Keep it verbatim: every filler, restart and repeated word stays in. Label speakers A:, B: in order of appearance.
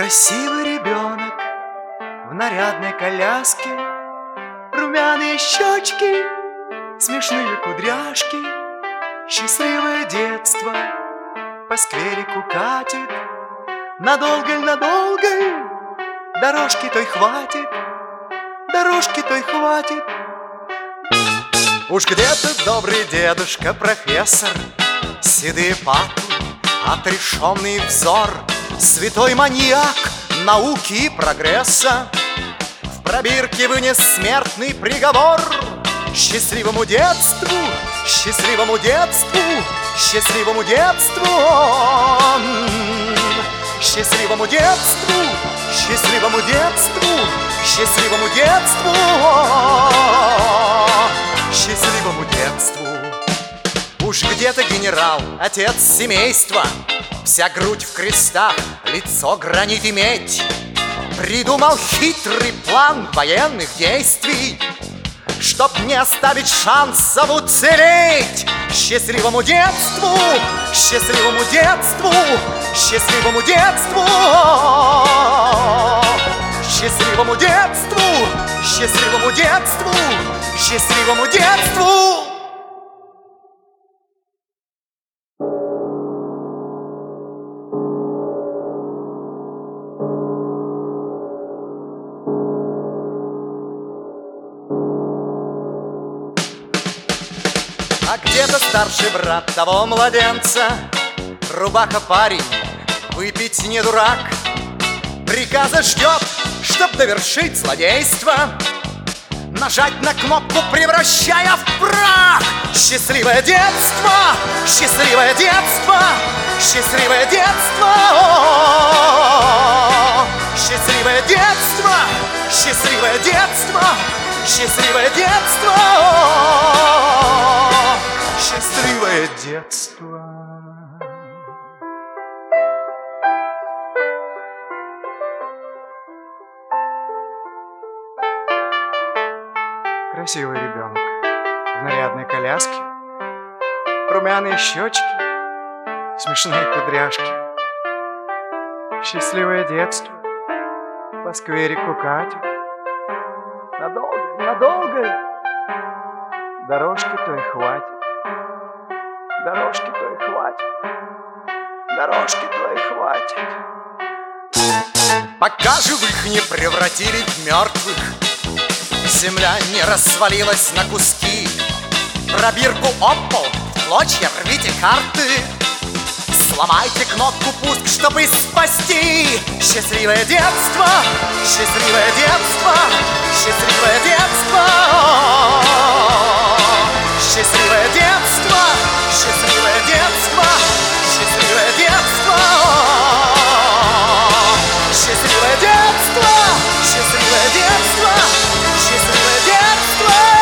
A: Красивый ребенок в нарядной коляске, румяные щечки, смешные кудряшки, счастливое детство по скверику катит. Надолго-надолго дорожки той хватит, дорожки той хватит. Уж где-то добрый дедушка профессор, седые патлы, отрешенный взор, святой маньяк науки и прогресса в пробирке вынес смертный приговор. Счастливому детству, счастливому детству, счастливому детству, счастливому детству, счастливому детству, счастливому детству, счастливому детству. Уж где-то генерал, отец семейства, вся грудь в крестах, лицо гранит и медь, придумал хитрый план военных действий, чтоб не оставить шансов уцелеть. Счастливому детству, счастливому детству, счастливому детству, счастливому детству, счастливому детству, счастливому детству. А где-то старший брат того младенца, рубаха парень, выпить не дурак, приказа ждет, чтоб довершить злодейство, нажать на кнопку, превращая в прах. Счастливое детство, счастливое детство, счастливое детство, счастливое детство, счастливое детство, счастливое детство, счастливое детство. Красивый ребенок в нарядной коляске, румяные щечки, смешные кудряшки. Счастливое детство по скверику катит. Надолго, надолго дорожки той хватит, дорожки той хватит, дорожки той хватит. Пока живых не превратили в мертвых, земля не развалилась на куски, пробирку об пол, в клочья рвите карты, сломайте кнопку пуск, чтобы спасти. Счастливое детство, счастливое детство, счастливое детство, счастливое детство, счастливое детство, счастливое детство, счастливое детство, счастливое детство, счастливое детство.